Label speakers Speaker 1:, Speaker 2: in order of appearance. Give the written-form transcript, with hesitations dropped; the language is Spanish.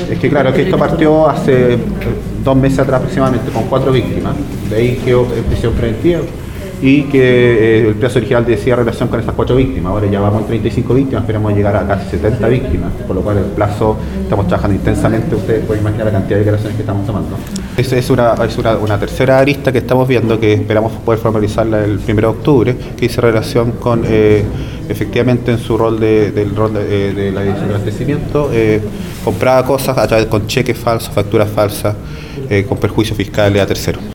Speaker 1: Es que claro, que esto partió hace 2 meses atrás aproximadamente con 4 víctimas, de ahí quedó en prisión preventiva y que el plazo original decía relación con esas 4 víctimas, ahora ya vamos en 35 víctimas, esperamos llegar a casi 70 víctimas, por lo cual el plazo, estamos trabajando intensamente, ustedes pueden imaginar la cantidad de declaraciones que estamos tomando. Es una tercera arista que estamos viendo, que esperamos poder formalizarla el 1 de octubre, que dice relación con, efectivamente en su rol de la dirección de abastecimiento, compraba cosas a través con cheques falsos, facturas falsas, con perjuicios fiscales a terceros.